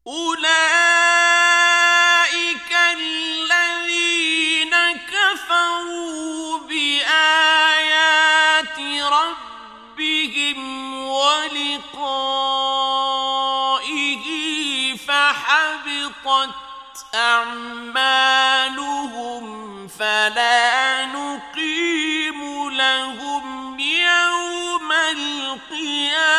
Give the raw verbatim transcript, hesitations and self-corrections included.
أولئك الذين كفروا بآيات ربهم ولقائه فحبطت أعمالهم فلا نقيم لهم يوم القيامة